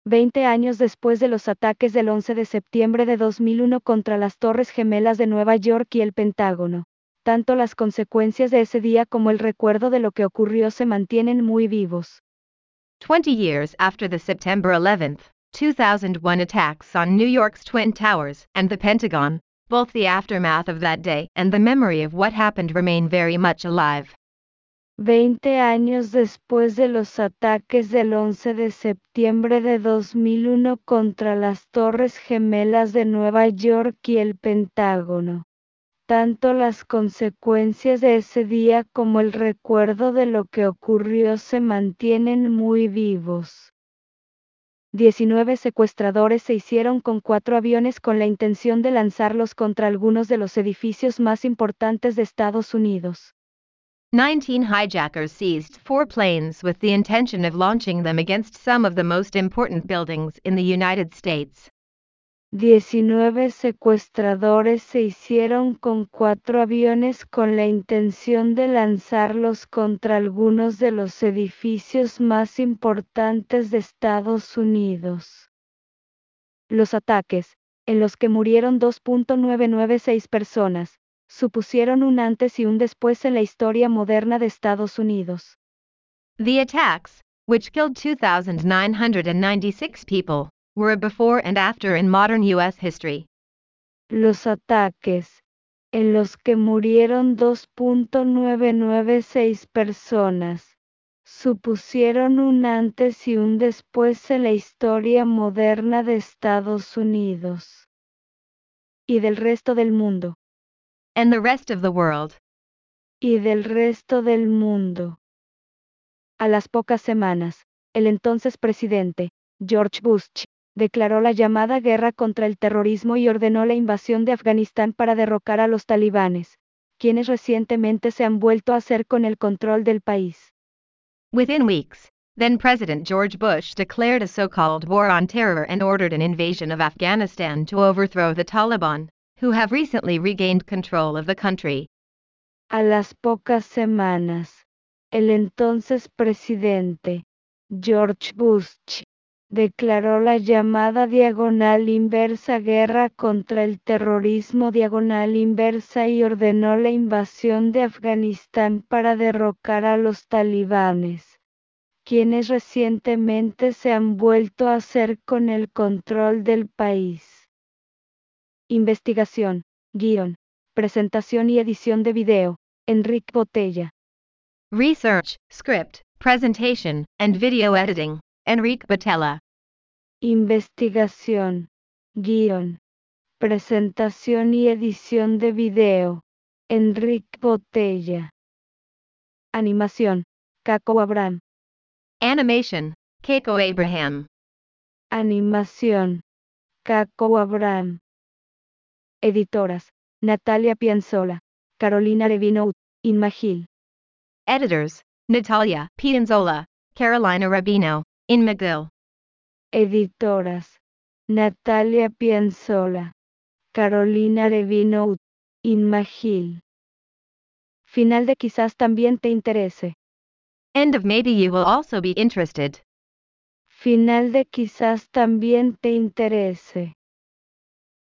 20 años después de los ataques del 11 de septiembre de 2001 contra las Torres Gemelas de Nueva York y el Pentágono, tanto las consecuencias de ese día como el recuerdo de lo que ocurrió se mantienen muy vivos. 20 years after the September 11th, 2001 attacks on New York's Twin Towers and the Pentagon, both the aftermath of that day and the memory of what happened remain very much alive. 20 años después de los ataques del 11 de septiembre de 2001 contra las Torres Gemelas de Nueva York y el Pentágono, tanto las consecuencias de ese día como el recuerdo de lo que ocurrió se mantienen muy vivos. 19 secuestradores se hicieron con 4 aviones con la intención de lanzarlos contra algunos de los edificios más importantes de Estados Unidos. 19 hijackers seized 4 planes with the intention of launching them against some of the most important buildings in the United States. 19 secuestradores se hicieron con 4 aviones con la intención de lanzarlos contra algunos de los edificios más importantes de Estados Unidos. Los ataques, en los que murieron 2.996 personas, supusieron un antes y un después en la historia moderna de Estados Unidos. The attacks, which killed 2,996 people, were a before and after in modern U.S. history. Los ataques, en los que murieron 2.996 personas, supusieron un antes y un después en la historia moderna de Estados Unidos y del resto del mundo. And the rest of the world. Y del resto del mundo. A las pocas semanas, el entonces presidente, George Bush, declaró la llamada guerra contra el terrorismo y ordenó la invasión de Afganistán para derrocar a los talibanes, quienes recientemente se han vuelto a hacer con el control del país. Within weeks, then President George Bush declared a so-called war on terror and ordered an invasion of Afghanistan to overthrow the Taliban, who have recently regained control of the country. A las pocas semanas, el entonces presidente, George Bush, declaró la llamada diagonal inversa guerra contra el terrorismo diagonal inversa y ordenó la invasión de Afganistán para derrocar a los talibanes, quienes recientemente se han vuelto a hacer con el control del país. Investigación, guión, presentación y edición de video, Enrique Botella. Research, script, presentation, and video editing, Enrique Botella. Investigación, guión, presentación y edición de video, Enrique Botella. Animación, Caco Abraham. Animation, Keiko Abraham. Animación, Caco Abraham. Editoras, Natalia Pianzola, Carolina Revino, Inma Gil. Editors, Natalia Pianzola, Carolina Rabino, Inma Gil. Editoras, Natalia Pianzola, Carolina Revino, Inma Gil. Final de quizás también te interese. End of maybe you will also be interested. Final de quizás también te interese.